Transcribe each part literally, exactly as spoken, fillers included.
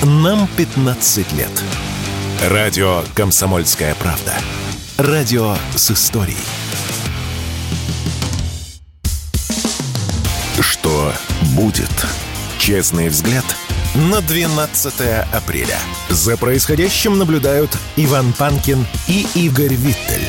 Нам пятнадцать лет. Радио «Комсомольская правда». Радио с историей. Что будет? Честный взгляд на двенадцатое апреля. За происходящим наблюдают Иван Панкин и Игорь Виттель.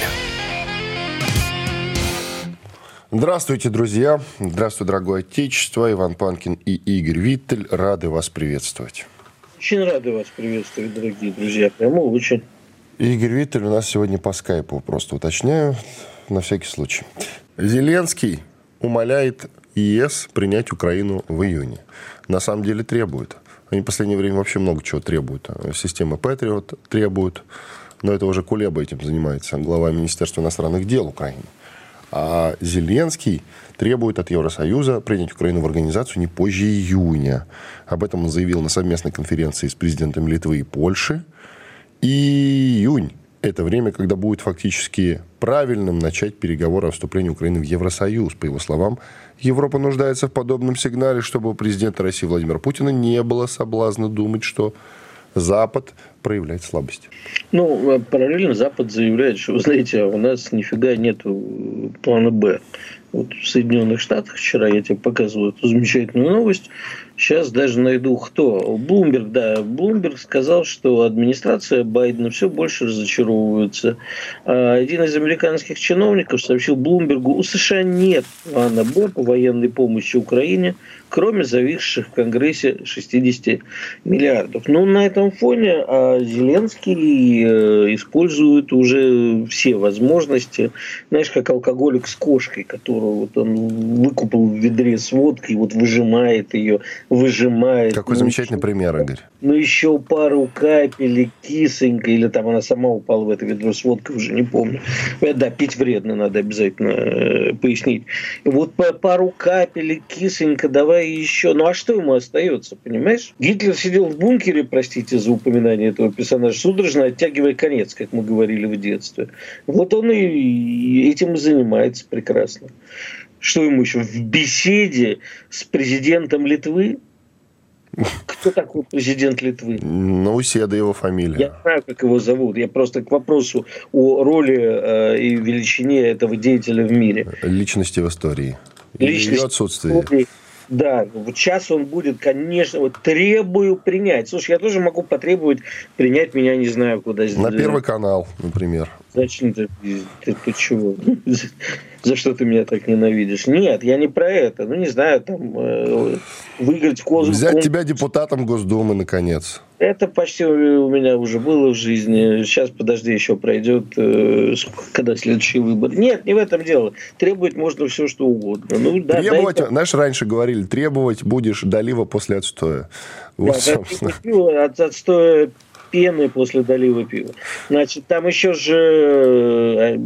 Здравствуйте, друзья. Здравствуй, дорогое отечество. Иван Панкин и Игорь Виттель. Рады вас приветствовать. Очень рады вас приветствовать, дорогие друзья. Прямо очень. Игорь Виттель у нас сегодня по скайпу. Просто уточняю, на всякий случай. Зеленский умоляет ЕС принять Украину в июне. На самом деле требует. Они в последнее время вообще много чего требуют. Система Патриот требует. Но это уже Кулеба этим занимается, глава Министерства иностранных дел Украины. А Зеленский требует от Евросоюза принять Украину в организацию не позже июня. Об этом он заявил на совместной конференции с президентами Литвы и Польши. И июнь – это время, когда будет фактически правильным начать переговоры о вступлении Украины в Евросоюз. По его словам, Европа нуждается в подобном сигнале, чтобы у президента России Владимира Путина не было соблазна думать, что Запад проявляет слабость. Ну, параллельно Запад заявляет, что, вы знаете, у нас нифига нет плана «Б». Вот в Соединенных Штатах вчера я тебе показывал эту замечательную новость. Сейчас даже найду кто. Блумберг, да. Блумберг сказал, что администрация Байдена все больше разочаровывается. Один из американских чиновников сообщил Блумбергу, у США нет плана «Б» по военной помощи Украине, кроме зависших в Конгрессе шестьдесят миллиардов. Но на этом фоне Зеленский использует уже все возможности. Знаешь, как алкоголик с кошкой, которую вот он выкупил в ведре с водкой, вот выжимает ее, выжимает. Какой ну, замечательный пример, Игорь. Ну, еще пару капель, кисонька, или там она сама упала в это ведро с водкой, уже не помню. Да, пить вредно, надо обязательно э, пояснить. Вот по пару капель, кисонька, давай еще. Ну, а что ему остается, понимаешь? Гитлер сидел в бункере, простите за упоминание этого персонажа, судорожно оттягивая конец, как мы говорили в детстве. Вот он и этим и занимается прекрасно. Что ему еще? В беседе с президентом Литвы? Кто такой президент Литвы? Науседа его фамилия. Я знаю, как его зовут. Я просто к вопросу о роли э, и величине этого деятеля в мире. Личности в истории. Личности ее отсутствие. В истории. Да, вот сейчас он будет, конечно, вот требую принять. Слушай, я тоже могу потребовать принять меня, не знаю, куда. На Первый канал, например. Зачем ты? Ты, ты чего? За что ты меня так ненавидишь? Нет, я не про это. Ну, не знаю, там, э, выиграть козу. Взять тебя депутатом Госдумы, наконец. Это почти у меня уже было в жизни. Сейчас, подожди, еще пройдет, э, когда следующий выбор. Нет, не в этом дело. Требовать можно все, что угодно. Ну, да, требовать, дайте... знаешь, раньше говорили, требовать будешь долива после отстоя. Вот, да, собственно. От отстоя пены после долива пива. Значит, там еще же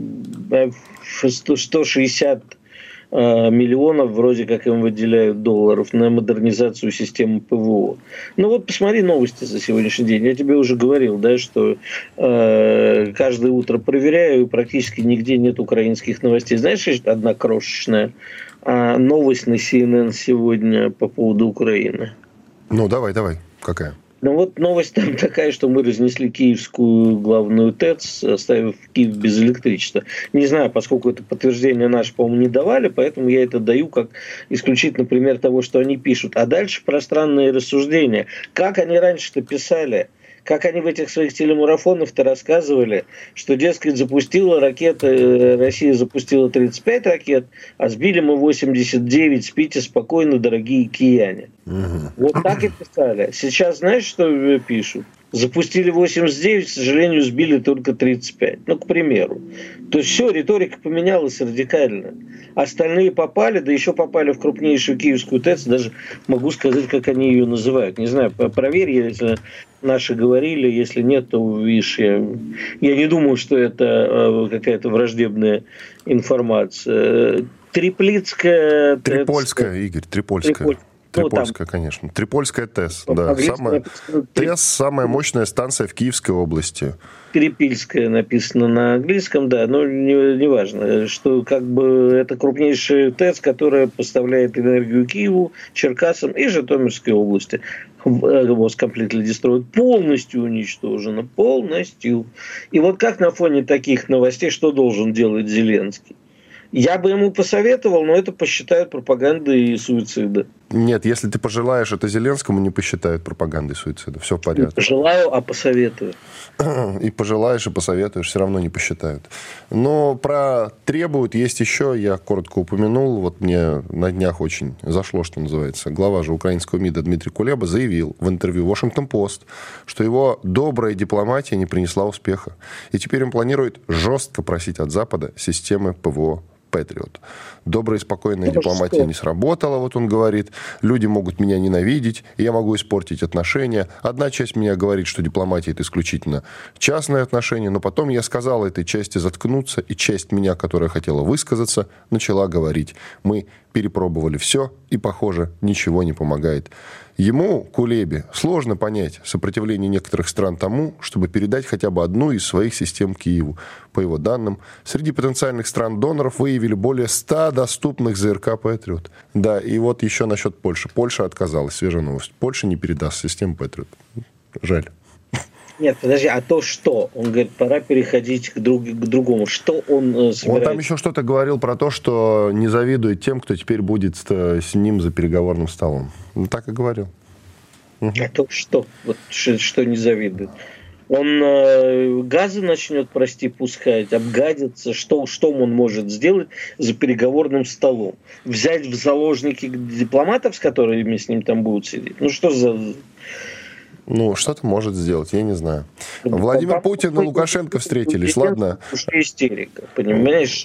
сто шестьдесят миллионов вроде как им выделяют долларов на модернизацию системы ПВО. Ну вот посмотри новости за сегодняшний день. Я тебе уже говорил, да, что э, каждое утро проверяю, и практически нигде нет украинских новостей. Знаешь, одна крошечная э, новость на си эн эн сегодня по поводу Украины. Ну давай, давай. Какая? Ну вот новость там такая, что мы разнесли киевскую главную ТЭЦ, оставив Киев без электричества. Не знаю, поскольку это подтверждение наше, по-моему, не давали, поэтому я это даю как исключительно пример того, что они пишут. А дальше пространные рассуждения. Как они раньше-то писали? Как они в этих своих телемарафонах-то рассказывали, что, дескать, запустила ракета, Россия запустила тридцать пять ракет, а сбили мы восемьдесят девять, спите спокойно, дорогие кияне. Угу. Вот так и писали. Сейчас знаешь, что пишут? Запустили восемьдесят девять, к сожалению, сбили только тридцать пять. Ну, к примеру. То есть все, риторика поменялась радикально. Остальные попали, да еще попали в крупнейшую киевскую ТЭЦ. Даже могу сказать, как они ее называют. Не знаю, проверь, если наши говорили. Если нет, то, видишь, я, я не думаю, что это какая-то враждебная информация. Триплицкая ТЭЦ. Трипольская, Игорь, Трипольская. Трипольская, ну, конечно. Трипольская ТЭС. Да. Самая... ТЭС – самая мощная станция в Киевской области. Трипильская написано на английском, да, но не, не важно, что как бы это крупнейшая ТЭС, которая поставляет энергию Киеву, Черкасам и Житомирской области. Was completely destroyed, полностью уничтожена, полностью. И вот как на фоне таких новостей, что должен делать Зеленский? Я бы ему посоветовал, но это посчитают пропагандой и суицида. Нет, если ты пожелаешь это Зеленскому, не посчитают пропагандой суицида. Все в порядке. Не пожелаю, а посоветую. И пожелаешь, и посоветуешь, все равно не посчитают. Но про требуют есть еще, я коротко упомянул, вот мне на днях очень зашло, что называется. Глава же украинского МИДа Дмитрий Кулеба заявил в интервью Washington Post, что его добрая дипломатия не принесла успеха. И теперь он планирует жестко просить от Запада системы ПВО Патриот. Добрая и спокойная ну, дипломатия что? не сработала, вот он говорит. Люди могут меня ненавидеть, и я могу испортить отношения. Одна часть меня говорит, что дипломатия – это исключительно частные отношения, но потом я сказал этой части заткнуться, и часть меня, которая хотела высказаться, начала говорить. Мы перепробовали все, и, похоже, ничего не помогает. Ему, Кулебе, сложно понять сопротивление некоторых стран тому, чтобы передать хотя бы одну из своих систем Киеву. По его данным, среди потенциальных стран-доноров выявили более ста доступных ЗРК «Патриот». Да, и вот еще насчет Польши. Польша отказалась, свежая новость. Польша не передаст систему «Патриот». Жаль. Нет, подожди, а то что? Он говорит, пора переходить к, друг, к другому. Что он э, собирается? Он там еще что-то говорил про то, что не завидует тем, кто теперь будет с ним за переговорным столом. Ну, так и говорил. Угу. А то что? Вот, что, что не завидует? Он э, газы начнет, прости, пускать, обгадиться. Что, что он может сделать за переговорным столом? Взять в заложники дипломатов, с которыми с ним там будут сидеть? Ну, что за... Ну, что-то может сделать, я не знаю. Владимир Папа, Путин и Лукашенко встретились, ладно? Истерика, понимаешь?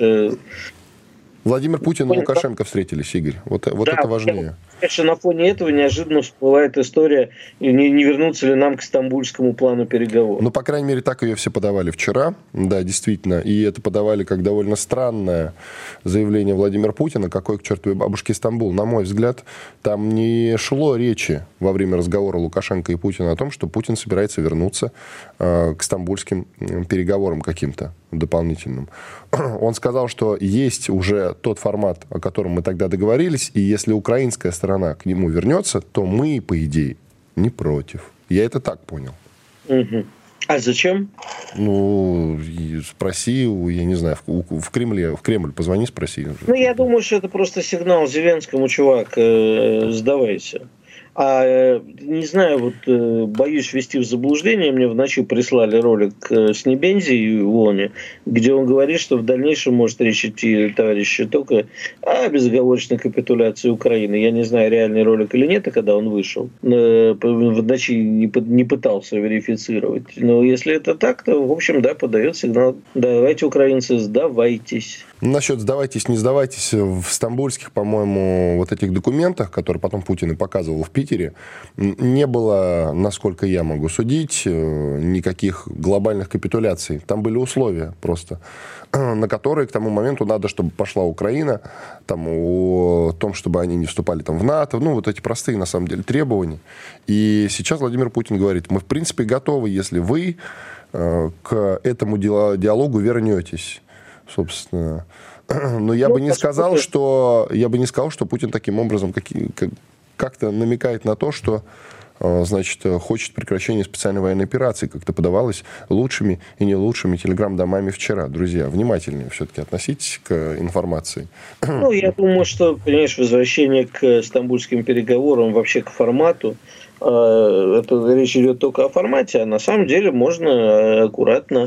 Владимир Путин и Лукашенко встретились, Игорь. Вот, вот да, это важнее. Конечно, на фоне этого неожиданно всплывает история, не, не вернуться ли нам к стамбульскому плану переговоров. Ну, по крайней мере, так ее все подавали вчера. Да, действительно. И это подавали как довольно странное заявление Владимира Путина. Какой к чертовой бабушке Стамбул? На мой взгляд, там не шло речи во время разговора Лукашенко и Путина о том, что Путин собирается вернуться э, к стамбульским переговорам каким-то дополнительным. Он сказал, что есть уже тот формат, о котором мы тогда договорились, и если украинская сторона к нему вернется, то мы, по идее, не против. Я это так понял. Угу. А зачем? Ну, спроси, я не знаю, в, в Кремле, в Кремль позвони, спроси. Ну, я думаю, что это просто сигнал Зеленскому, чувак, э, сдавайся. А не знаю, вот боюсь ввести в заблуждение, мне в ночи прислали ролик с Небензи и Лони, где он говорит, что в дальнейшем может речь идти, товарищи, только о безоговорочной капитуляции Украины. Я не знаю, реальный ролик или нет, когда он вышел. В ночи не пытался верифицировать. Но если это так, то, в общем, да, подает сигнал. Давайте, украинцы, сдавайтесь. Насчет сдавайтесь, не сдавайтесь, в стамбульских, по-моему, вот этих документах, которые потом Путин и показывал в Питере, не было, насколько я могу судить, никаких глобальных капитуляций. Там были условия просто, на которые к тому моменту надо, чтобы пошла Украина, там, о том, чтобы они не вступали там, в НАТО, ну, вот эти простые, на самом деле, требования. И сейчас Владимир Путин говорит, мы, в принципе, готовы, если вы э, к этому диалогу вернетесь. Собственно, но я ну, бы не сказал, что я бы не сказал, что Путин таким образом как, как-то намекает на то, что, значит, хочет прекращения специальной военной операции, как-то подавалось лучшими и не лучшими телеграм-домами вчера. Друзья, внимательнее все-таки относитесь к информации. Ну, я думаю, что, понимаешь, возвращение к стамбульским переговорам, вообще к формату, это речь идет только о формате, а на самом деле можно аккуратно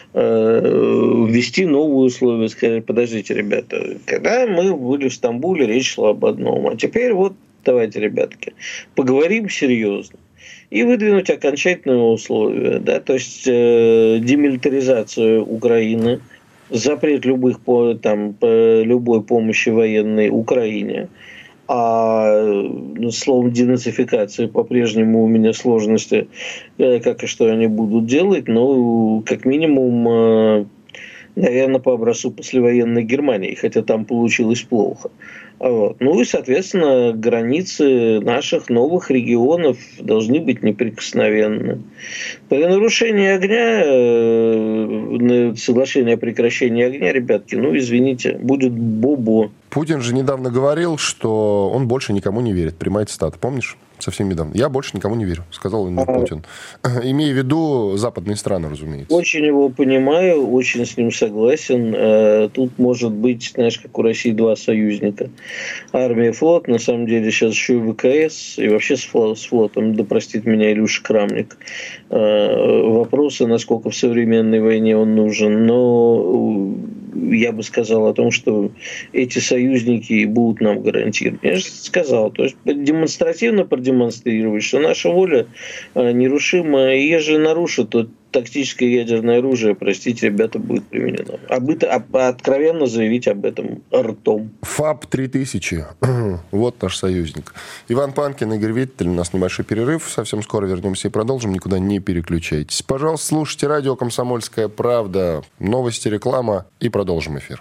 ввести новые условия, сказать, подождите, ребята, когда мы были в Стамбуле, речь шла об одном, а теперь вот давайте, ребятки, поговорим серьезно. И выдвинуть окончательные условия, да, то есть демилитаризацию Украины, запрет любых, там, любой помощи военной Украине. А словом денацификации по-прежнему у меня сложности, как и что они будут делать, но как минимум, наверное, по образцу послевоенной Германии, хотя там получилось плохо. Вот. Ну и, соответственно, границы наших новых регионов должны быть неприкосновенны. При нарушении огня, э, соглашения о прекращении огня, ребятки, ну, извините, будет бобо. Путин же недавно говорил, что он больше никому не верит. Прямая цитата, помнишь? Совсем недавно. Я больше никому не верю, сказал Владимир а... Путин. Имея в виду западные страны, разумеется. Очень его понимаю, очень с ним согласен. Тут может быть, знаешь, как у России два союзника. Армия и флот, на самом деле сейчас еще и ВКС, и вообще с флотом, да простит меня Илюша Крамник. Вопросы, насколько в современной войне он нужен, но я бы сказал о том, что эти союзники будут нам гарантировать. Я же сказал, то есть демонстративно продемонстрировать, что наша воля нерушима, и если нарушит, то тактическое ядерное оружие, простите, ребята, будет применено. Об это, откровенно заявить об этом ртом. ФАП три тысячи. Вот наш союзник. Иван Панкин, Игорь Виттель. У нас небольшой перерыв. Совсем скоро вернемся и продолжим. Никуда не переключайтесь. Пожалуйста, слушайте радио «Комсомольская правда». Новости, реклама. И продолжим эфир.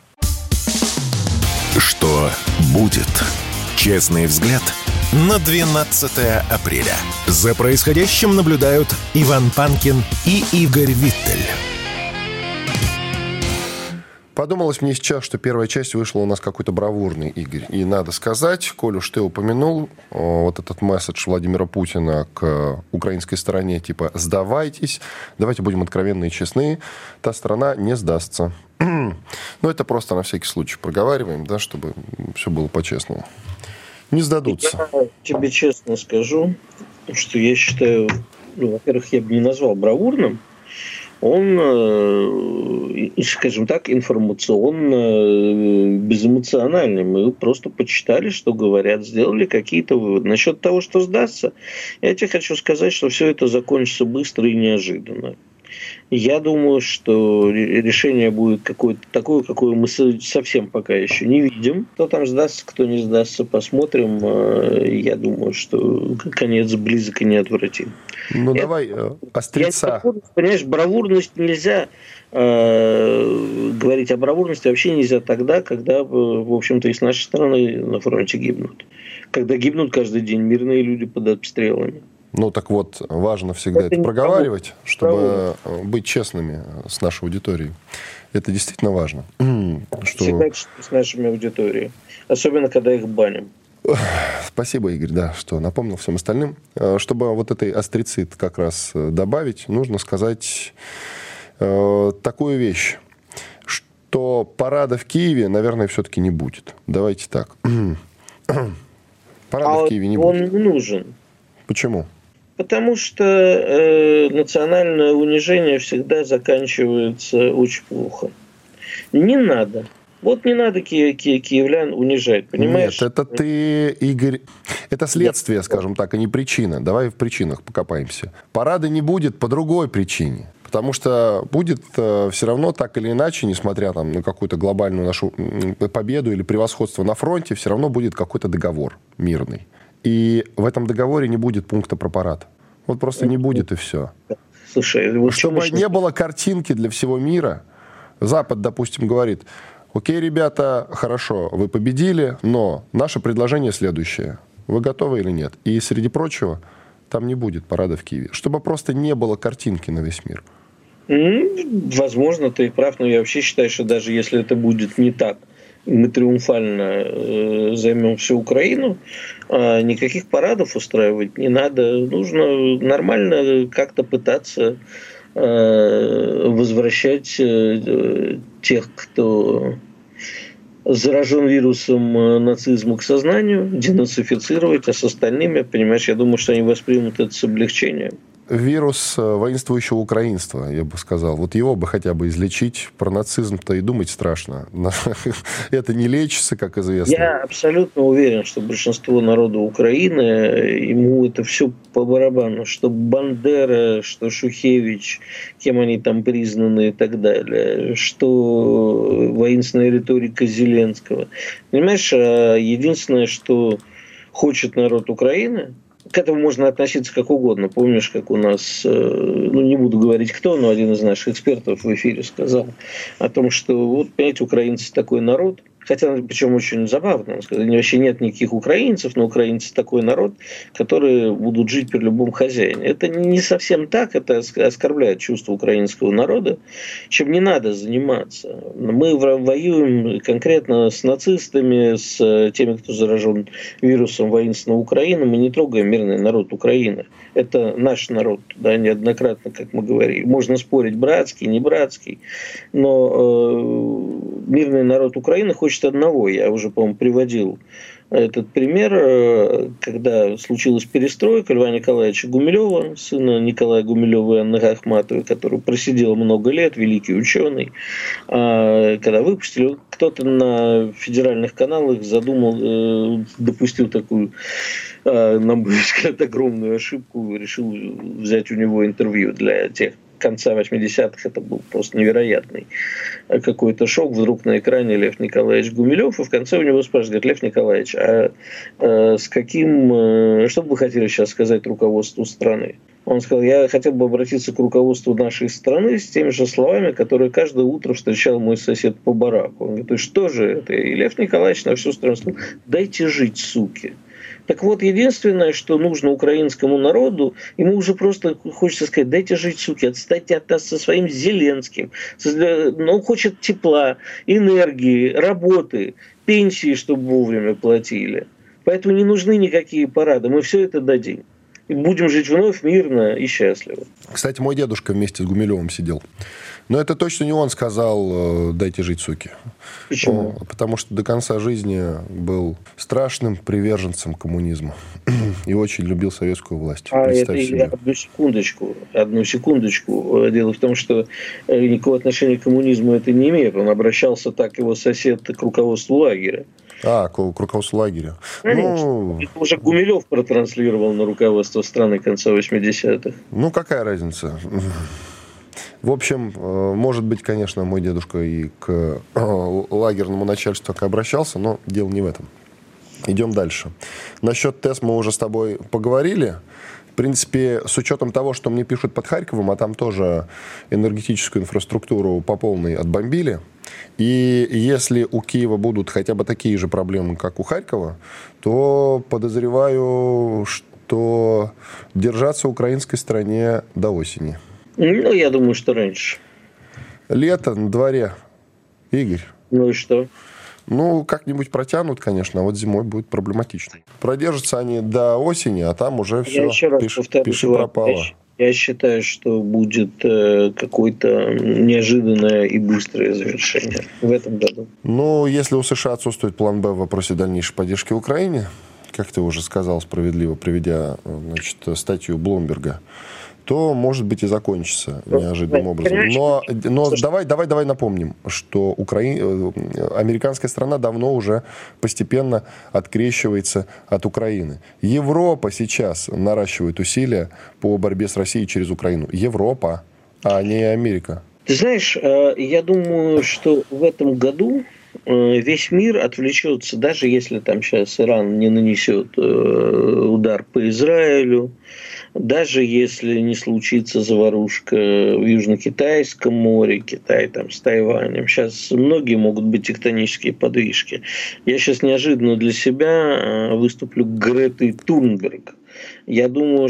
Что будет? Честный взгляд на двенадцатое апреля. За происходящим наблюдают Иван Панкин и Игорь Виттель. Подумалось мне сейчас, что первая часть вышла у нас какой-то бравурный, Игорь. И надо сказать, коль уж ты упомянул вот этот месседж Владимира Путина к украинской стороне, типа «сдавайтесь», давайте будем откровенны и честны, та сторона не сдастся. Но это просто на всякий случай проговариваем, да, чтобы все было по-честному. Не сдадутся. Я тебе честно скажу, что я считаю, ну, во-первых, я бы не назвал бравурным. Он, скажем так, информационно безэмоциональный. Мы просто почитали, что говорят, сделали какие-то выводы. Насчет того, что сдастся, я тебе хочу сказать, что все это закончится быстро и неожиданно. Я думаю, что решение будет какое-то такое, какое мы совсем пока еще не видим. Кто там сдастся, кто не сдастся, посмотрим. Я думаю, что конец близок и неотвратим. Ну, я, давай, острица. Я, понимаешь, бравурность нельзя э, говорить о бравурности вообще нельзя тогда, когда, в общем-то, и с нашей стороны на фронте гибнут. Когда гибнут каждый день мирные люди под обстрелами. Ну, так вот, важно всегда это, это проговаривать, правда, чтобы правда. быть честными с нашей аудиторией. Это действительно важно. Что... Всегда с нашими аудиторией. Особенно, когда их баним. Спасибо, Игорь, да, что напомнил всем остальным. Чтобы вот этой астрицит как раз добавить, нужно сказать э, такую вещь, что парада в Киеве, наверное, все-таки не будет. Давайте так. Парада а в Киеве не он будет. Он нужен. Почему? Потому что э, национальное унижение всегда заканчивается очень плохо. Не надо. Вот не надо ки- ки- киевлян унижать, понимаешь? Нет, это ты, Игорь... Это следствие, Нет. скажем так, а не причина. Давай в причинах покопаемся. Парада не будет по другой причине. Потому что будет э, все равно так или иначе, несмотря там, на какую-то глобальную нашу победу или превосходство на фронте, все равно будет какой-то договор мирный. И в этом договоре не будет пункта про парад. Вот просто не будет, и все. Слушай, вот чтобы что... не было картинки для всего мира, Запад, допустим, говорит: окей, ребята, хорошо, вы победили, но наше предложение следующее. Вы готовы или нет? И, среди прочего, там не будет парада в Киеве. Чтобы просто не было картинки на весь мир. Возможно, ты прав, но я вообще считаю, что даже если это будет не так, мы триумфально э, займем всю Украину, а никаких парадов устраивать не надо. Нужно нормально как-то пытаться э, возвращать э, тех, кто заражен вирусом нацизма, к сознанию, денацифицировать, а с остальными, понимаешь, я думаю, что они воспримут это с облегчением. Вирус воинствующего украинства, я бы сказал. Вот его бы хотя бы излечить. Про нацизм-то и думать страшно. Это не лечится, как известно. Я абсолютно уверен, что большинство народа Украины, ему это все по барабану. Что Бандера, что Шухевич, кем они там признаны и так далее. Что воинственная риторика Зеленского. Понимаешь, единственное, что хочет народ Украины, к этому можно относиться как угодно. Помнишь, как у нас, ну не буду говорить кто, но один из наших экспертов в эфире сказал о том, что вот, понимаете, украинцы такой народ, Хотя, причем очень забавно, он сказал, вообще нет никаких украинцев, но украинцы такой народ, которые будут жить при любом хозяине. Это не совсем так, это оскорбляет чувство украинского народа, чем не надо заниматься. Мы воюем конкретно с нацистами, с теми, кто заражен вирусом воинственной Украины, мы не трогаем мирный народ Украины. Это наш народ, да, неоднократно, как мы говорили. Можно спорить, братский, не братский, но э, мирный народ Украины хочет одного. Я уже, по-моему, приводил этот пример, когда случилась перестройка Льва Николаевича Гумилева, сына Николая Гумилева и Анны Ахматовой, который просидел много лет, великий ученый. Когда выпустили, кто-то на федеральных каналах задумал, допустил такую, на мой взгляд, огромную ошибку, решил взять у него интервью для тех, конца восьмидесятых. Это был просто невероятный какой-то шок. Вдруг на экране Лев Николаевич Гумилев, и в конце у него спрашивают: Лев Николаевич, а э, с каким, э, что бы вы хотели сейчас сказать руководству страны? Он сказал: я хотел бы обратиться к руководству нашей страны с теми же словами, которые каждое утро встречал мой сосед по бараку. Он говорит: и что же это? И Лев Николаевич на всю страну сказал: дайте жить, суки. Так вот, единственное, что нужно украинскому народу, ему уже просто хочется сказать: дайте жить, суки, отстаньте от нас со своим Зеленским. Но он хочет тепла, энергии, работы, пенсии, чтобы вовремя платили. Поэтому не нужны никакие парады, мы все это дадим. И будем жить вновь мирно и счастливо. Кстати, мой дедушка вместе с Гумилевым сидел. Но это точно не он сказал: дайте жить, суки. Почему? О, потому что до конца жизни был страшным приверженцем коммунизма. И очень любил советскую власть. А это я, одну секундочку. Одну секундочку. Дело в том, что никакого отношения к коммунизму это не имеет. Он обращался так, его сосед, к руководству лагеря. А, к, к руководству лагеря. Конечно. Ну, это уже Гумилев протранслировал на руководство страны конца восьмидесятых. Ну, какая разница? В общем, может быть, конечно, мой дедушка и к лагерному начальству так обращался, но дело не в этом. Идем дальше. Насчет ТЭС мы уже с тобой поговорили. В принципе, с учетом того, что мне пишут под Харьковом, а там тоже энергетическую инфраструктуру по полной отбомбили, и если у Киева будут хотя бы такие же проблемы, как у Харькова, то подозреваю, что держаться украинской стороне до осени. Ну, я думаю, что раньше. Лето на дворе. Игорь. Ну и что? Ну, как-нибудь протянут, конечно, а вот зимой будет проблематично. Продержатся они до осени, а там уже все. Я еще раз пиш, повторю, пиши пропало. Я считаю, что будет э, какое-то неожиданное и быстрое завершение в этом году. Ну, если у США отсутствует план Б в вопросе дальнейшей поддержки Украине, как ты уже сказал, справедливо приведя, значит, статью Блумберга, то, может быть, и закончится неожиданным образом. Но, но давай, давай, давай напомним, что Украина, американская страна давно уже постепенно открещивается от Украины. Европа сейчас наращивает усилия по борьбе с Россией через Украину. Европа, а не Америка. Ты знаешь, я думаю, что в этом году весь мир отвлечется, даже если там сейчас Иран не нанесет удар по Израилю, даже если не случится заварушка в Южно-Китайском море, Китай там с Тайванем. Сейчас многие могут быть тектонические подвижки. Я сейчас неожиданно для себя выступлю Гретой Тунберг. Я думаю,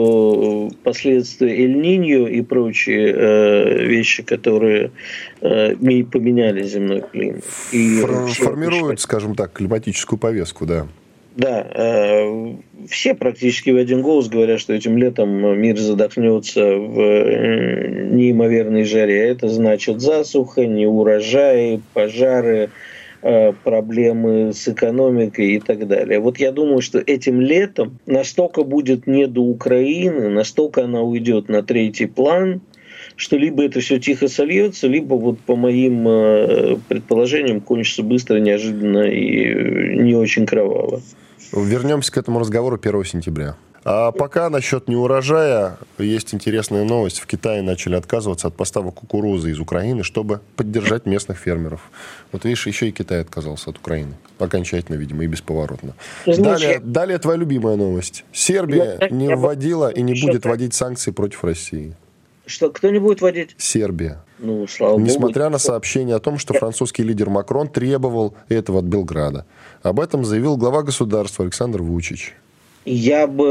что последствия Эль-Ниньо и прочие э, вещи, которые э, поменяли земной климат. И формируют, скажем так, климатическую повестку, да. Да, э, все практически в один голос говорят, что этим летом мир задохнется в э, неимоверной жаре. Это значит засуха, неурожаи, пожары, э, проблемы с экономикой и так далее. Вот я думаю, что этим летом настолько будет не до Украины, настолько она уйдет на третий план, что либо это все тихо сольется, либо, вот по моим э, предположениям, кончится быстро, неожиданно и не очень кроваво. Вернемся к этому разговору первого сентября. А пока насчет неурожая есть интересная новость. В Китае начали отказываться от поставок кукурузы из Украины, чтобы поддержать местных фермеров. Вот видишь, еще и Китай отказался от Украины. Окончательно, видимо, и бесповоротно. Значит, далее, далее твоя любимая новость. Сербия не вводила и не будет вводить санкции против России. Что, кто не будет вводить? Сербия. Ну, слава Несмотря Богу. на сообщение о том, что французский лидер Макрон требовал этого от Белграда. Об этом заявил глава государства Александр Вучич. Я бы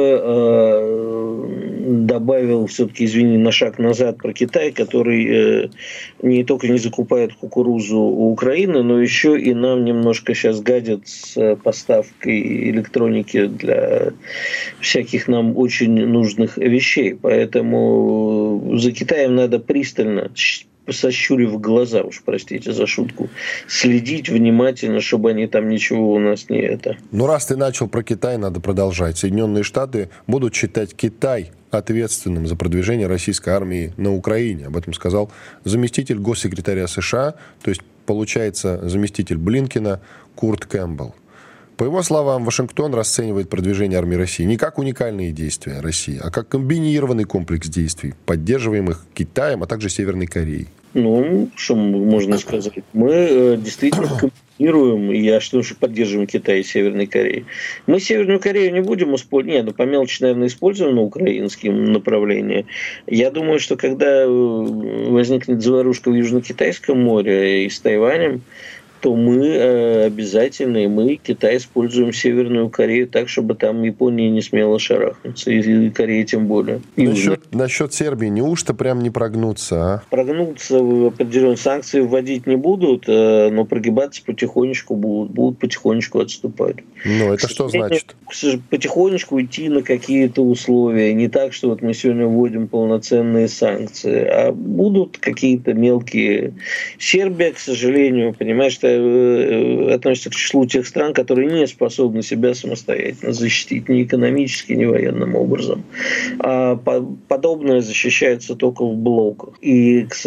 э, добавил все-таки, извини, на шаг назад про Китай, который э, не только не закупает кукурузу у Украины, но еще и нам немножко сейчас гадят с поставкой электроники для всяких нам очень нужных вещей. Поэтому за Китаем надо пристально, сощурив глаза, уж простите за шутку, следить внимательно, чтобы они там ничего у нас не это. Ну, раз ты начал про Китай, надо продолжать. Соединенные Штаты будут считать Китай ответственным за продвижение российской армии на Украине. Об этом сказал заместитель госсекретаря США, то есть, получается, заместитель Блинкена Курт Кэмпбелл. По его словам, Вашингтон расценивает продвижение армии России не как уникальные действия России, а как комбинированный комплекс действий, поддерживаемых Китаем, а также Северной Кореей. Ну, что можно сказать? Мы э, действительно комбинируем, и я что же поддерживаем Китай и Северной Кореей. Мы Северную Корею не будем использовать, нет, ну, по мелочи, наверное, используем на украинском направлении. Я думаю, что когда возникнет заварушка в Южно-Китайском море и с Тайванем, то мы э, обязательно, и мы, Китай, используем Северную Корею так, чтобы там Япония не смела шарахнуться, и Корея тем более. Насчет, насчет Сербии, неужто прям не прогнуться, а? Прогнуться в определенные санкции вводить не будут, э, но прогибаться потихонечку будут, будут потихонечку отступать. Ну, это что значит? Потихонечку идти на какие-то условия, не так, что вот мы сегодня вводим полноценные санкции, а будут какие-то мелкие. Сербия, к сожалению, понимаешь, что относится к числу тех стран, которые не способны себя самостоятельно защитить ни экономически, ни военным образом. А подобное защищается только в блоках. И, к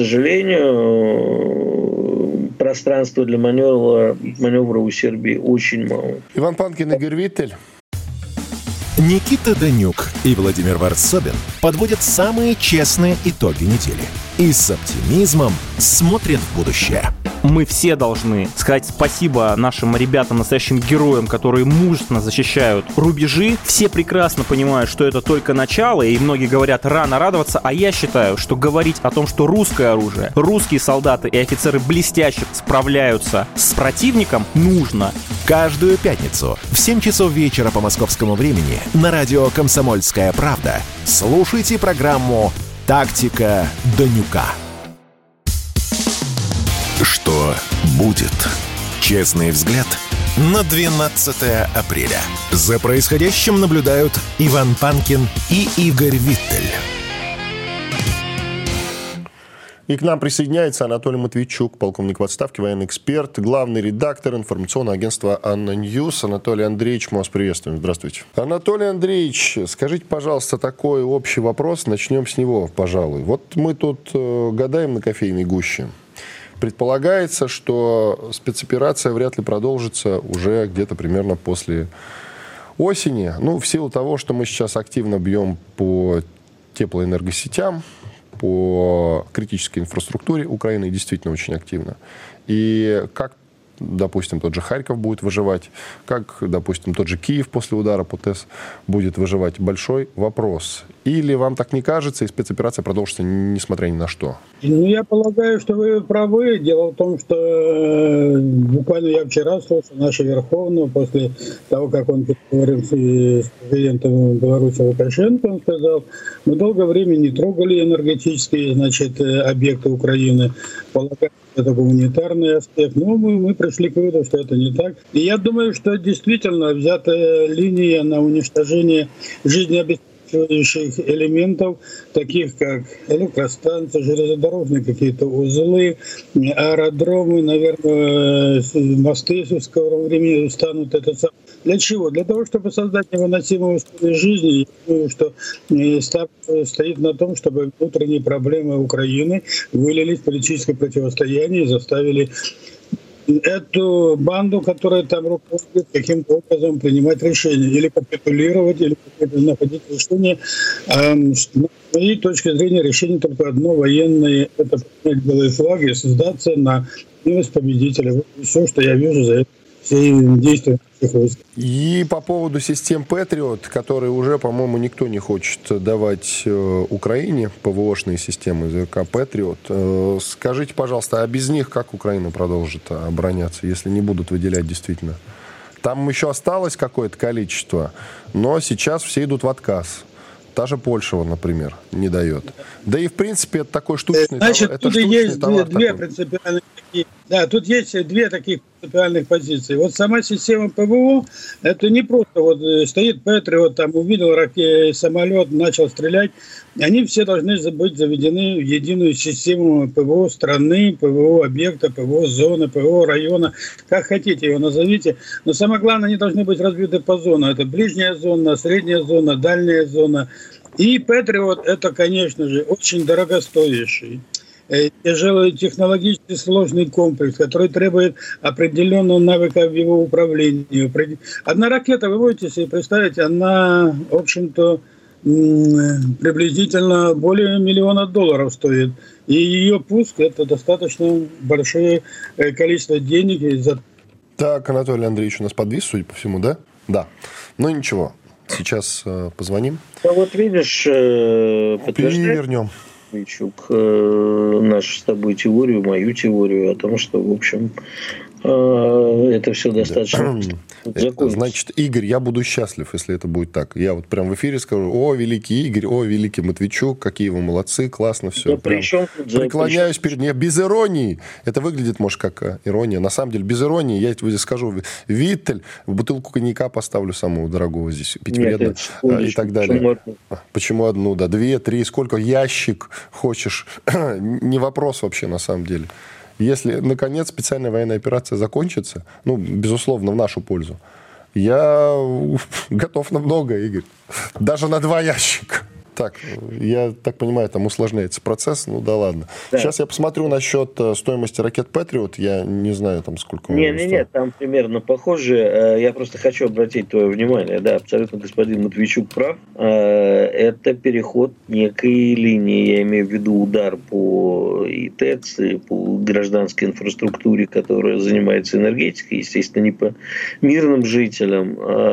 сожалению, пространства для маневра, маневра у Сербии очень мало. Иван Панкин, Игорь Виттель. Никита Данюк и Владимир Варсобин подводят самые честные итоги недели и с оптимизмом смотрят в будущее. Мы все должны сказать спасибо нашим ребятам, настоящим героям, которые мужественно защищают рубежи. Все прекрасно понимают, что это только начало, и многие говорят рано радоваться, а я считаю, что говорить о том, что русское оружие, русские солдаты и офицеры блестяще справляются с противником, нужно. Каждую пятницу в семь часов вечера по московскому времени на радио «Комсомольская правда» слушайте программу «Тактика Данюка». Что будет? Честный взгляд на двенадцатое апреля. За происходящим наблюдают Иван Панкин и Игорь Виттель. И к нам присоединяется Анатолий Матвейчук, полковник в отставке, военный эксперт, главный редактор информационного агентства «Анна Ньюс». Анатолий Андреевич, мы вас приветствуем. Здравствуйте. Анатолий Андреевич, скажите, пожалуйста, такой общий вопрос. Начнем с него, пожалуй. Вот мы тут э, гадаем на кофейной гуще. Предполагается, что спецоперация вряд ли продолжится уже где-то примерно после осени. Ну, в силу того, что мы сейчас активно бьем по теплоэнергосетям, по критической инфраструктуре Украины действительно очень активно. И как, допустим, тот же Харьков будет выживать, как, допустим, тот же Киев после удара по ТЭС будет выживать, большой вопрос. Или вам так не кажется, и спецоперация продолжится несмотря ни на что? Ну, я полагаю, что вы правы. Дело в том, что э, буквально я вчера слушал нашего Верховного, после того, как он переговорил с, с президентом Беларуси Лукашенко, он сказал, мы долгое время не трогали энергетические, значит, объекты Украины, полагаю, это гуманитарный аспект, но мы, мы пришли к выводу, что это не так. И я думаю, что действительно взятая линия на уничтожение жизнеобеспечения элементов, таких как электростанции, железнодорожные какие-то узлы, аэродромы, наверное, мосты в скором времени станут это самое. Для чего? Для того, чтобы создать невыносимые условия жизни. Я думаю, что ставка стоит на том, чтобы внутренние проблемы Украины вылились в политическое противостояние и заставили эту банду, которая там руководит, каким-то образом принимать решения, или капитулировать, или находить решение. С моей точки зрения, решение только одно: военное — это поднять белые флаги и сдаться на милость победителя. Вот все, что я вижу за это всей действия наших войск. И по поводу систем Патриот, которые уже, по-моему, никто не хочет давать э, Украине, ПВОшные системы ЗРК Патриот. Э, скажите, пожалуйста, а без них как Украина продолжит обороняться, если не будут выделять действительно? Там еще осталось какое-то количество, но сейчас все идут в отказ. Та же Польша, например, не дает. Да и, в принципе, это такой штучный Значит, товар. тут Это есть товар две, две такой. принципиальных такие, да, тут есть две таких принципиальных позиции. Вот сама система ПВО, это не просто вот стоит Патриот, там увидел ракет, самолет, начал стрелять. Они все должны быть заведены в единую систему ПВО страны, ПВО объекта, ПВО зоны, ПВО района. Как хотите его назовите. Но самое главное, они должны быть разбиты по зонам. Это ближняя зона, средняя зона, дальняя зона. И Патриот это, конечно же, очень дорогостоящий, тяжелый технологически сложный комплекс, который требует определенного навыка в его управлении. Одна ракета, вы можете себе представить, она, в общем-то, приблизительно более миллиона долларов стоит. И ее пуск – это достаточно большое количество денег. Так, Анатолий Андреевич у нас подвис, судя по всему, да? Да. Ну ничего, сейчас э, позвоним. А вот видишь, э, перевернем. Чук, э, нашу с тобой теорию, мою теорию о том, что, в общем, э, это все достаточно закончится. Значит, Игорь, я буду счастлив, если это будет так. Я вот прям в эфире скажу: о, великий Игорь, о, великий Матвейчук, какие вы молодцы, классно все. Да причем, преклоняюсь причем... перед ним. Без иронии. Это выглядит, может, как ирония. На самом деле, без иронии, я тебе скажу, Виттель, в бутылку коньяка поставлю самого дорогого здесь, пить вредно, и так далее. Почему одну? Почему одну, да, две, три, сколько ящик хочешь. Не вопрос вообще, на самом деле. Если, наконец, специальная военная операция закончится, ну, безусловно, в нашу пользу, я готов на многое, Игорь. Даже на два ящика. Так, я так понимаю, там усложняется процесс, ну да ладно. Да. Сейчас я посмотрю насчет стоимости ракет Патриот, я не знаю, там сколько... Нет, нет, нет, там примерно похоже. Я просто хочу обратить твое внимание, да, абсолютно господин Матвейчук прав. Это переход некой линии, я имею в виду удар по и ТЭЦ, и по гражданской инфраструктуре, которая занимается энергетикой, естественно, не по мирным жителям.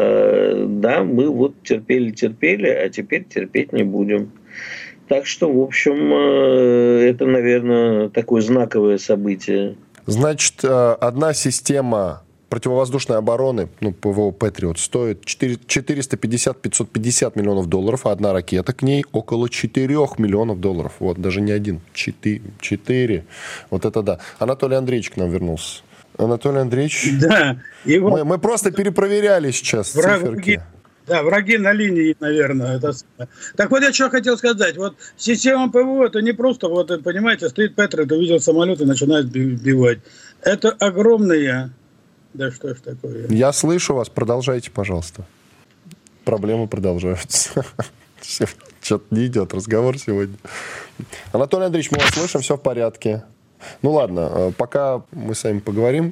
Да, мы вот терпели-терпели, а теперь терпеть не будем. Будем. Так что, в общем, это, наверное, такое знаковое событие. Значит, одна система противовоздушной обороны, ну, ПВО «Патриот», стоит четыреста пятьдесят - пятьсот пятьдесят миллионов долларов, а одна ракета к ней около четырёх миллионов долларов. Вот, даже не один, четыре. четыре. Вот это да. Анатолий Андреевич к нам вернулся. Анатолий Андреевич, да, его... мы, мы просто перепроверяли сейчас циферки. Да, враги на линии, наверное. Это... Так вот, я что хотел сказать. Вот система ПВО, это не просто, вот, понимаете, стоит Патриот, увидел самолет и начинает сбивать. Это огромные... Да что ж такое? Я слышу вас, продолжайте, пожалуйста. Проблемы продолжаются. Что-то не идет разговор сегодня. Анатолий Андреевич, мы вас слышим, все в порядке. Ну ладно, пока мы с вами поговорим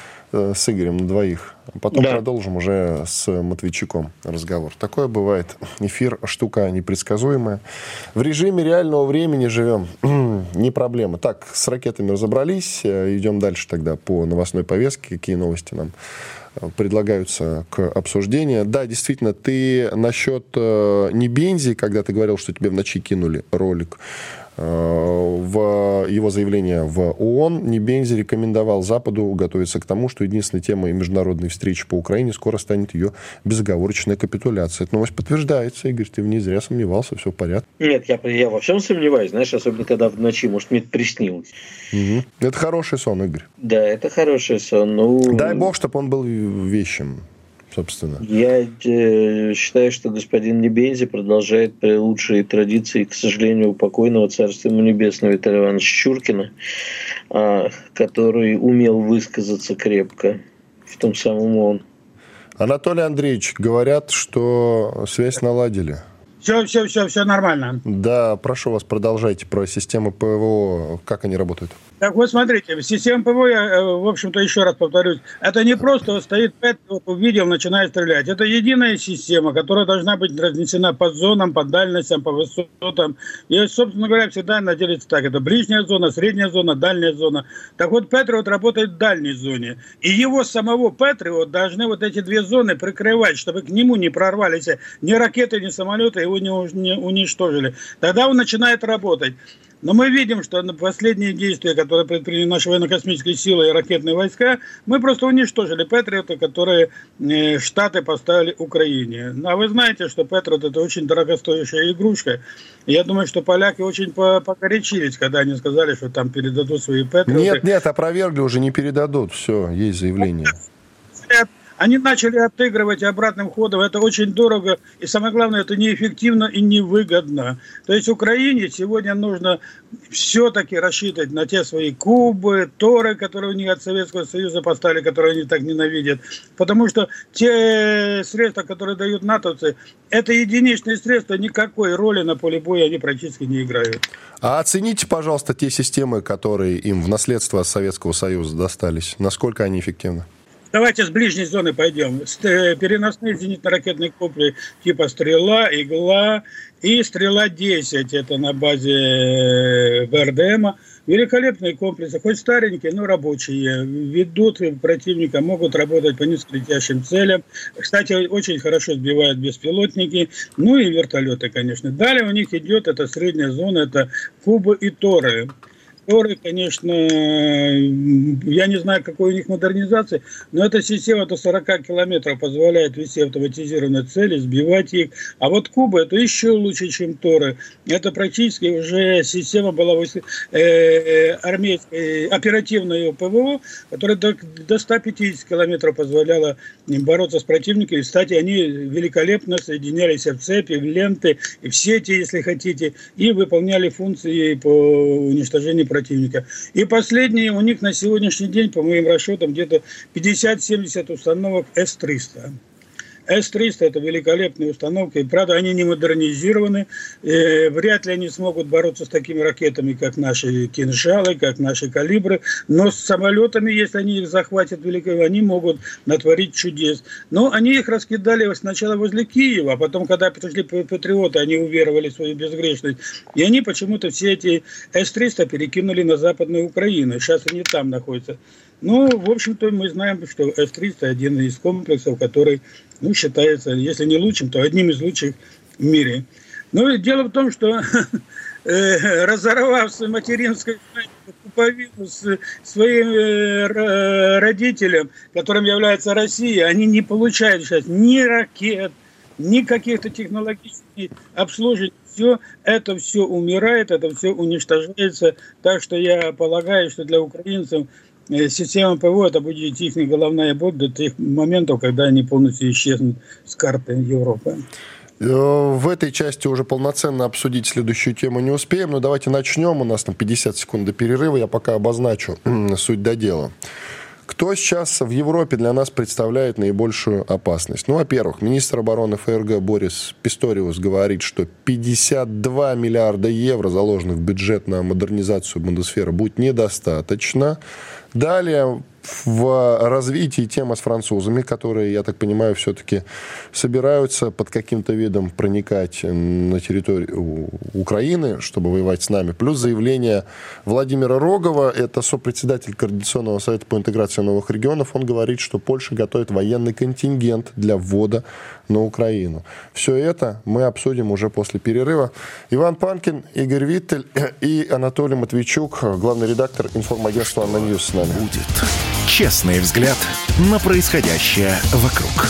с Игорем на двоих. Потом да. продолжим уже с Матвейчуком разговор. Такое бывает. Эфир штука непредсказуемая. В режиме реального времени живем. Не проблема. Так, с ракетами разобрались. Идем дальше тогда по новостной повестке. Какие новости нам предлагаются к обсуждению. Да, действительно, ты насчет э, Небензи, когда ты говорил, что тебе в ночи кинули ролик, э, в его заявление в ООН, Небензи рекомендовал Западу готовиться к тому, что единственной темой международной встречи по Украине скоро станет ее безоговорочная капитуляция. Эта новость подтверждается, Игорь, ты не зря сомневался, все в порядке. Нет, я, я во всем сомневаюсь, знаешь, особенно когда в ночи, может, мне это приснилось. Угу. Это хороший сон, Игорь. Да, это хороший сон. Ну... Дай бог, чтобы он был вещим, собственно. Я э, считаю, что господин Небензи продолжает при лучшие традиции, к сожалению, у покойного царства ему небесного Виталия Ивановича Чуркина, э, который умел высказаться крепко, в том самом ООН. Анатолий Андреевич, говорят, что связь наладили. Все, все, все, все нормально. Да, прошу вас, продолжайте про системы ПВО, как они работают. Так вот, смотрите, система ПВО, я, в общем-то, еще раз повторюсь, это не просто вот стоит Патриот, увидел, начинает стрелять. Это единая система, которая должна быть разнесена по зонам, по дальностям, по высотам. И, собственно говоря, всегда она делится так. Это ближняя зона, средняя зона, дальняя зона. Так вот, Патриот работает в дальней зоне. И его самого Патриот должны вот эти две зоны прикрывать, чтобы к нему не прорвались ни ракеты, ни самолеты, его не уничтожили. Тогда он начинает работать. Но мы видим, что последние действия, которые предприняли наши военно-космические силы и ракетные войска, мы просто уничтожили Патриоты, которые Штаты поставили Украине. А вы знаете, что Патриот — это очень дорогостоящая игрушка. Я думаю, что поляки очень погорячились, когда они сказали, что там передадут свои Патриоты. Нет, нет, опровергли, уже не передадут. Все, есть заявление. Они начали отыгрывать обратным ходом. Это очень дорого. И самое главное, это неэффективно и невыгодно. То есть Украине сегодня нужно все-таки рассчитывать на те свои Кубы, Торы, которые у них от Советского Союза поставили, которые они так ненавидят. Потому что те средства, которые дают натовцы, это единичные средства, никакой роли на поле боя они практически не играют. А оцените, пожалуйста, те системы, которые им в наследство от Советского Союза достались. Насколько они эффективны? Давайте с ближней зоны пойдем. Переносные зенитно-ракетные комплексы типа «Стрела», «Игла» и «Стрела-десять». Это на базе ВРДМа. Великолепные комплексы, хоть старенькие, но рабочие. Ведут противника, могут работать по низколетящим целям. Кстати, очень хорошо сбивают беспилотники. Ну и вертолеты, конечно. Далее у них идет эта средняя зона, это Кубы и Торы. Торы, конечно, я не знаю, какой у них модернизация, но эта система до сорок километров позволяет вести автоматизированные цели, сбивать их. А вот Куба — это еще лучше, чем Торы. Это практически уже система была э, армейской, оперативной ПВО, которая до, до ста пятидесяти километров позволяла им бороться с противником. И, кстати, они великолепно соединялись в цепи, в ленты, в сети, если хотите, и выполняли функции по уничтожению противника. И последние у них на сегодняшний день, по моим расчетам, где-то пятьдесят-семьдесят установок эс триста. эс триста — это великолепные установки. Правда, они не модернизированы. Э, вряд ли они смогут бороться с такими ракетами, как наши «Кинжалы», как наши «Калибры». Но с самолетами, если они их захватят, они могут натворить чудес. Но они их раскидали сначала возле Киева, а потом, когда пришли патриоты, они уверовали в свою безгрешность. И они почему-то все эти эс триста перекинули на Западную Украину. Сейчас они там находятся. Ну, в общем-то, мы знаем, что эс триста один из комплексов, который, ну, считается, если не лучшим, то одним из лучших в мире. Но дело в том, что э, разорвав материнскую пуповину с своим э, родителям, которым является Россия, они не получают сейчас ни ракет, ни каких-то технологических обслуживаний. Все это все умирает, это все уничтожается. Так что я полагаю, что для украинцев система ПВО — это будет их головная боль до тех моментов, когда они полностью исчезнут с карты Европы. В этой части уже полноценно обсудить следующую тему не успеем, но давайте начнем. У нас там пятьдесят секунд до перерыва, я пока обозначу суть до дела. Кто сейчас в Европе для нас представляет наибольшую опасность? Ну, во-первых, министр обороны ФРГ Борис Писториус говорит, что пятьдесят два миллиарда евро, заложенных в бюджет на модернизацию Бундесвера, будет недостаточно. Далее в развитии тема с французами, которые, я так понимаю, все-таки собираются под каким-то видом проникать на территорию Украины, чтобы воевать с нами. Плюс заявление Владимира Рогова, это сопредседатель Координационного совета по интеграции новых регионов. Он говорит, что Польша готовит военный контингент для ввода на Украину. Все это мы обсудим уже после перерыва. Иван Панкин, Игорь Виттель и Анатолий Матвейчук, главный редактор информагентства «Анна Ньюс» с нами. Будет честный взгляд на происходящее вокруг.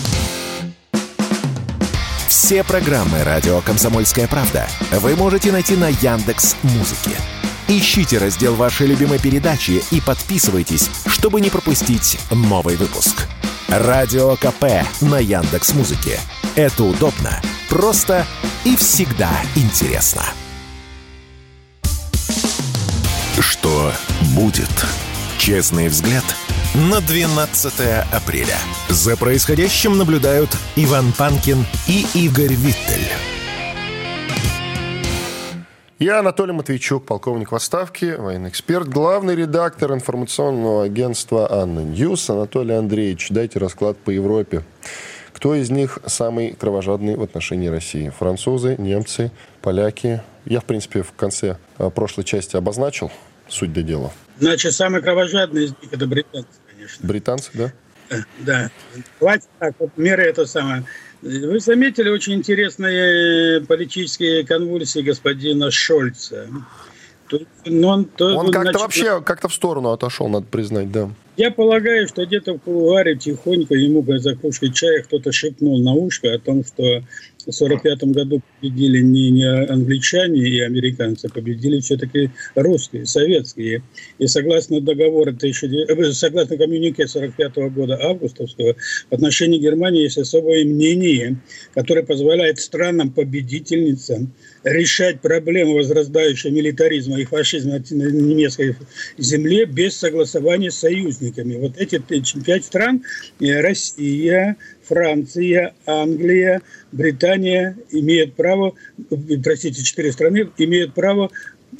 Все программы «Радио Комсомольская правда» вы можете найти на Яндекс.Музыке. Ищите раздел вашей любимой передачи и подписывайтесь, чтобы не пропустить новый выпуск. Радио КП на Яндекс.Музыке. Это удобно, просто и всегда интересно. Что будет? Честный взгляд на двенадцатое апреля. За происходящим наблюдают Иван Панкин и Игорь Виттель. Я Анатолий Матвейчук, полковник в отставке, военный эксперт, главный редактор информационного агентства «Анна Ньюс». Анатолий Андреевич, дайте расклад по Европе. Кто из них самый кровожадный в отношении России? Французы, немцы, поляки? Я, в принципе, в конце прошлой части обозначил суть до дела. Значит, самый кровожадный из них – это британцы, конечно. Британцы, да? Да. Хватит так, вот меры это самое. Вы заметили очень интересные политические конвульсии господина Шольца? Но он то, он как-то значит, вообще как-то в сторону отошел, надо признать, да. Я полагаю, что где-то в кулуаре тихонько ему за кружкой чая кто-то шепнул на ушко о том, что в сорок пятом году победили не, не англичане и американцы, победили все-таки русские, советские. И согласно договору, согласно коммюнике сорок пятого года августовского, в отношении Германии есть особое мнение, которое позволяет странам-победительницам решать проблему возрастающего милитаризма и фашизма на немецкой земле без согласования с союзниками. Вот эти пять стран – Россия, Франция, Англия, Британия имеют право, простите, четыре страны имеют право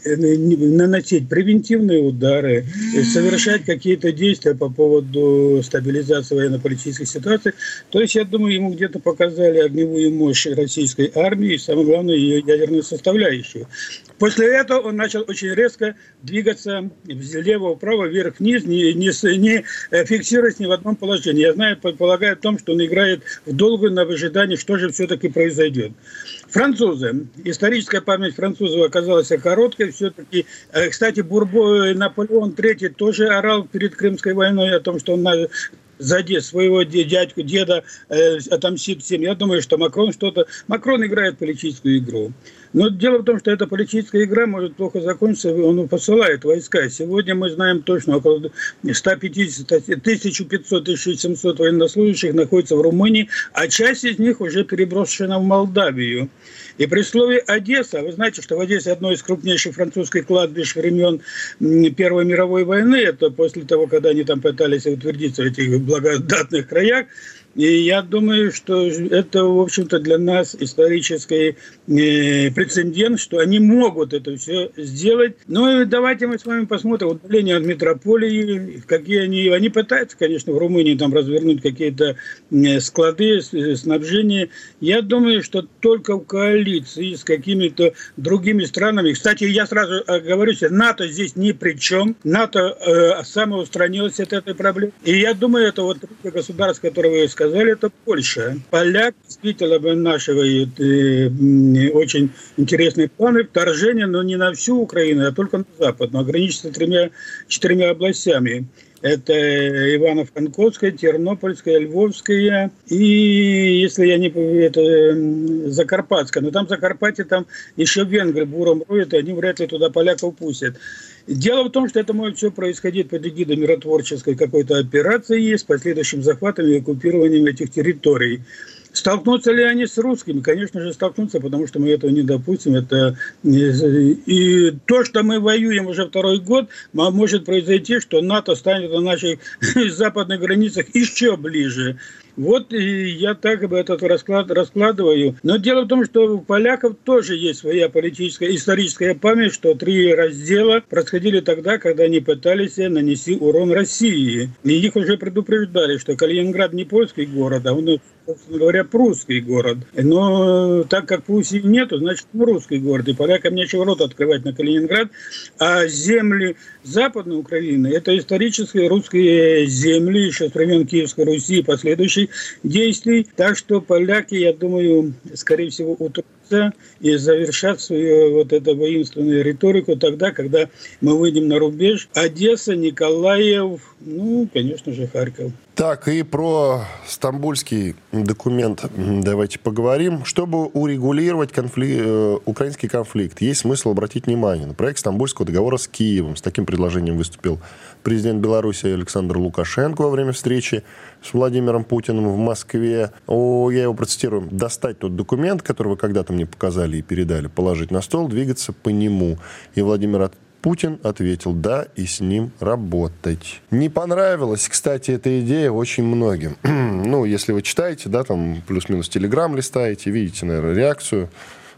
наносить превентивные удары, совершать какие-то действия по поводу стабилизации военно-политической ситуации. То есть, я думаю, ему где-то показали огневую мощь российской армии и, самое главное, ее ядерную составляющую. После этого он начал очень резко двигаться влево-вправо, вверх-вниз, не, не, не фиксируясь ни в одном положении. Я знаю, полагаю о том, что он играет в долгую на выжидании, что же все-таки произойдет. Французы. Историческая память французов оказалась короткой. Все-таки, кстати, Бурбо, Наполеон третий тоже орал перед Крымской войной о том, что он за своего дядьку, деда э, отомстит всем. Я думаю, что Макрон что-то... Макрон играет политическую игру. Но дело в том, что эта политическая игра может плохо закончиться, он посылает войска. Сегодня мы знаем точно, около сто пятьдесят, тысяча пятьсот - тысяча семьсот военнослужащих находится в Румынии, а часть из них уже переброшена в Молдавию. И при слове «Одесса», вы знаете, что в Одессе одно из крупнейших французских кладбищ времен Первой мировой войны, это после того, когда они там пытались утвердиться в этих благодатных краях. И я думаю, что это, в общем-то, для нас исторический э, прецедент, что они могут это все сделать. Ну и давайте мы с вами посмотрим удаление от метрополии, какие они... Они пытаются, конечно, в Румынии там развернуть какие-то э, склады, снабжения. Я думаю, что только в коалиции с какими-то другими странами... Кстати, я сразу говорю, что НАТО здесь ни при чем. НАТО э, самоустранилось от этой проблемы. И я думаю, это вот государство, которое вы сказали, сказали, это Польша. Поляк действительно нашивает э, очень интересные планы вторжения, но не на всю Украину, а только на запад, но ограничится тремя, четырьмя областями. Это Ивано-Франковская, Тернопольская, Львовская и, если я не помню, это Закарпатская. Но там Закарпатье, там еще венгры буром роют, и они вряд ли туда поляков пустят. Дело в том, что это может все происходить под эгидой миротворческой какой-то операции с последующим захватом и оккупированием этих территорий. Столкнутся ли они с русскими? Конечно же, столкнутся, потому что мы этого не допустим. Это... И то, что мы воюем уже второй год, может произойти, что НАТО станет на наших западных границах еще ближе. Вот и я так бы этот расклад раскладываю. Но дело в том, что у поляков тоже есть своя политическая, историческая память, что три раздела происходили тогда, когда они пытались нанести урон России. И их уже предупреждали, что Калининград не польский город, а он, собственно говоря, прусский город. Но так как Пруссии нету, значит, он русский город. И полякам нечего рот открывать на Калининград. А земли Западной Украины – это исторические русские земли еще с времен Киевской Руси и последующих действий. Так что поляки, я думаю, скорее всего, утрутся и завершат свою вот эту воинственную риторику тогда, когда мы выйдем на рубеж. Одесса, Николаев, ну, конечно же, Харьков. Так, и про стамбульский документ давайте поговорим. Чтобы урегулировать конфликт, э, украинский конфликт, есть смысл обратить внимание на проект Стамбульского договора с Киевом. С таким предложением выступил президент Беларуси Александр Лукашенко во время встречи с Владимиром Путиным в Москве. О, я его процитирую. «Достать тот документ, который вы когда-то мне показали и передали, положить на стол, двигаться по нему». И Владимир Путин ответил «да» и с ним работать. Не понравилась, кстати, эта идея очень многим. Ну, если вы читаете, да, там плюс-минус телеграм листаете, видите, наверное, реакцию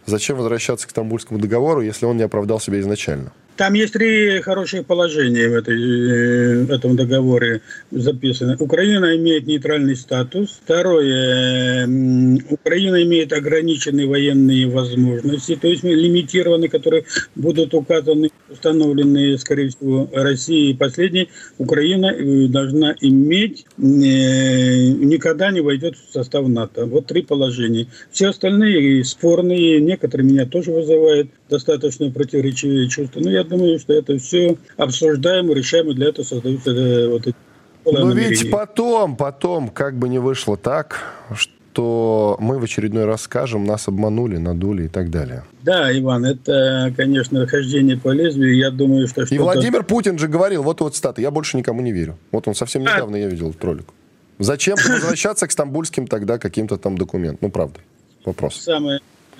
Зачем возвращаться к Стамбульскому договору, если он не оправдал себя изначально? Там есть три хорошие положения в, этой, в этом договоре записаны. Украина имеет нейтральный статус. Второе. Украина имеет ограниченные военные возможности, то есть лимитированные, которые будут указаны, установлены, скорее всего, Россией. И последнее. Украина должна иметь, никогда не войдет в состав НАТО. Вот три положения. Все остальные спорные, некоторые меня тоже вызывают достаточно противоречивые чувства. Но я думаю, что это все обсуждаемо, решаемо, для этого создаются вот эти... Но ведь потом, потом, как бы не вышло так, что мы в очередной раз скажем, нас обманули, надули и так далее. Да, Иван, это, конечно, хождение по лезвию. Я думаю, что... И Владимир Путин же говорил, вот вот цитата, я больше никому не верю. Вот он совсем недавно, а... я видел этот ролик. Зачем возвращаться к стамбульским тогда каким-то там документам? Ну, правда, вопрос. Самое...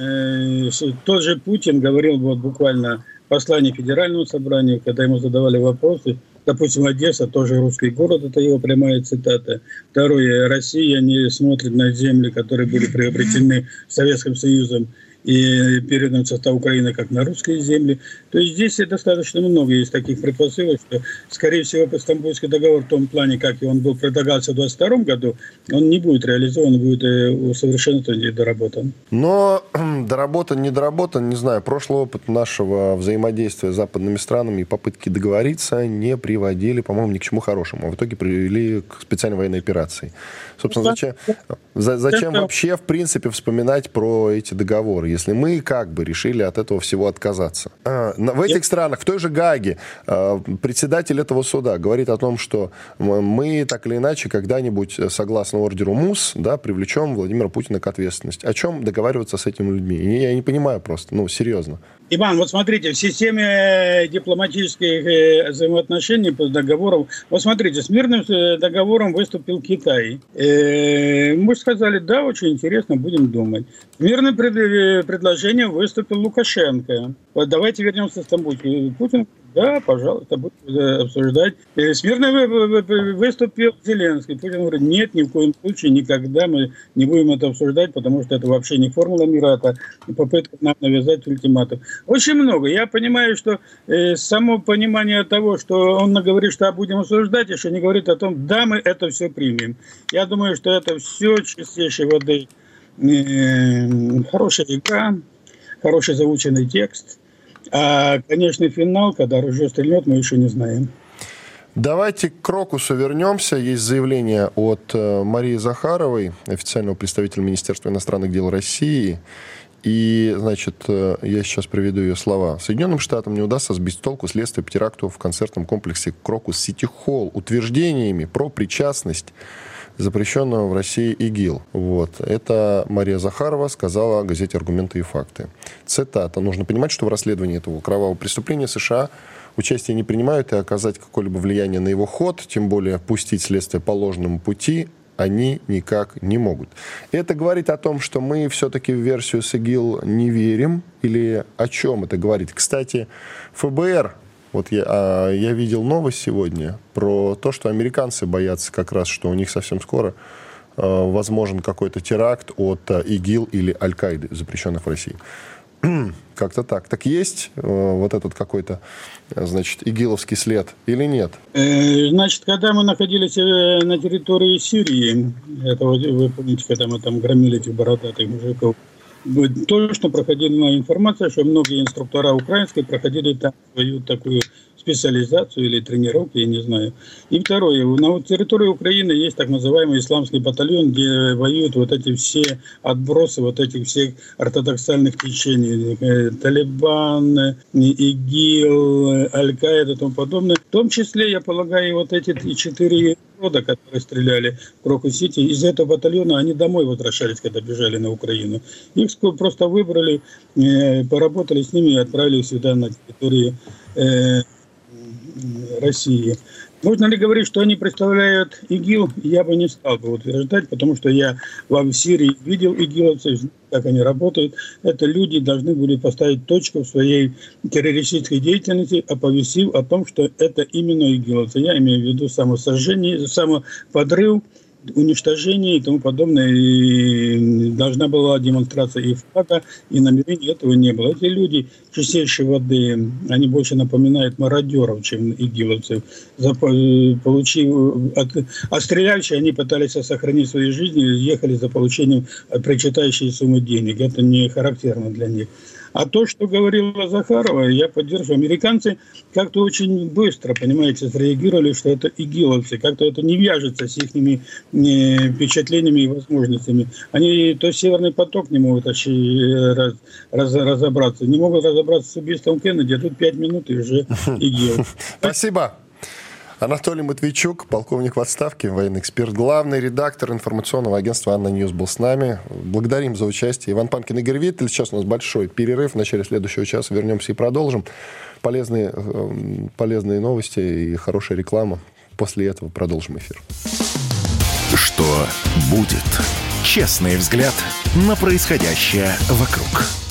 Тот же Путин говорил вот буквально в послании Федеральному собранию, когда ему задавали вопросы, допустим, Одесса, тоже русский город, это его прямая цитата. Второе, Россия не смотрит на земли, которые были приобретены Советским Союзом и переданы в состав Украины как на русские земли. То есть здесь достаточно много есть таких предпосылок, что, скорее всего, Стамбульский договор в том плане, как и он был предлагался в двадцать втором году, он не будет реализован, будет усовершенствован и доработан. Но доработан, не доработан, не знаю. Прошлый опыт нашего взаимодействия с западными странами и попытки договориться не приводили, по-моему, ни к чему хорошему. А в итоге привели к специальной военной операции. Собственно, зачем, зачем вообще, в принципе, вспоминать про эти договоры, если мы как бы решили от этого всего отказаться? В этих странах, в той же Гааге, председатель этого суда говорит о том, что мы так или иначе когда-нибудь, согласно ордеру МУС, да, привлечем Владимира Путина к ответственности. О чем договариваться с этими людьми? Я не понимаю просто, ну, серьезно. Иван, вот смотрите, в системе дипломатических взаимоотношений по договорам, вот смотрите, с мирным договором выступил Китай. Мы сказали, да, очень интересно, будем думать. С мирным предложением выступил Лукашенко. Вот давайте вернемся к Стамбулу. Путин, да, пожалуйста, будем обсуждать. С мирным выступил Зеленский. Путин говорит, нет, ни в коем случае, никогда мы не будем это обсуждать, потому что это вообще не формула мира, это попытка нам навязать ультиматум. Очень много. Я понимаю, что э, само понимание того, что он говорит, что будем обсуждать, еще не говорит о том, да, мы это все примем. Я думаю, что это все чистейшей воды. Э, хорошая игра, хороший заученный текст. А конечный финал, когда ружье стрельнет, мы еще не знаем. Давайте к Крокусу вернемся. Есть заявление от Марии Захаровой, официального представителя Министерства иностранных дел России. И, значит, я сейчас приведу ее слова. Соединенным Штатам не удастся сбить с толку следствие по теракту в концертном комплексе Крокус Сити Холл утверждениями про причастность запрещенного в России ИГИЛ. Вот. Это Мария Захарова сказала газете «Аргументы и факты». Цитата. «Нужно понимать, что в расследовании этого кровавого преступления США участие не принимают, и оказать какое-либо влияние на его ход, тем более пустить следствие по ложному пути, они никак не могут». Это говорит о том, что мы все-таки в версию с ИГИЛ не верим? Или о чем это говорит? Кстати, ФБР, вот я, я видел новость сегодня про то, что американцы боятся как раз, что у них совсем скоро э, возможен какой-то теракт от э, ИГИЛ или Аль-Каиды, запрещенных в России. Как-то так. Так есть э, вот этот какой-то, значит, игиловский след или нет? Значит, когда мы находились на территории Сирии, это вот, вы помните, когда мы там громили этих бородатых мужиков, точно проходила информация, что многие инструктора украинские проходили там свою такую специализацию или тренировки, я не знаю. И второе, на территории Украины есть так называемый исламский батальон, где воюют вот эти все отбросы вот этих всех ортодоксальных течений. Талибан, ИГИЛ, Аль-Каида и тому подобное. В том числе, я полагаю, вот эти четыре рода, которые стреляли в Крокус-Сити, из этого батальона они домой возвращались, когда бежали на Украину. Их просто выбрали, поработали с ними и отправили сюда на территорию России. Можно ли говорить, что они представляют ИГИЛ? Я бы не стал бы утверждать, потому что я в Сирии видел игиловцев, как они работают. Это люди должны были поставить точку в своей террористической деятельности, оповестив о том, что это именно игиловцы. Я имею в виду самосожжение, самоподрыв уничтожение и тому подобное. И должна была демонстрация и флага, и намерений, этого не было. Эти люди чистейшей воды, они больше напоминают мародеров, чем игиловцев. Получив, от, отстрелявшие, они пытались сохранить свои жизни, ехали за получением причитающей суммы денег. Это не характерно для них. А то, что говорила Захарова, я поддерживаю. Американцы как-то очень быстро, понимаете, среагировали, что это игиловцы. Как-то это не вяжется с их впечатлениями и возможностями. Они то Северный поток не могут раз, раз, разобраться, не могут разобраться с убийством Кеннеди, а тут пять минут и уже игил. Спасибо. Анатолий Матвейчук, полковник в отставке, военный эксперт, главный редактор информационного агентства «Анна Ньюс» был с нами. Благодарим за участие. Иван Панкин, Игорь Виттель. Сейчас у нас большой перерыв. В начале следующего часа вернемся и продолжим. Полезные, полезные новости и хорошая реклама. После этого продолжим эфир. Что будет? Честный взгляд на происходящее вокруг.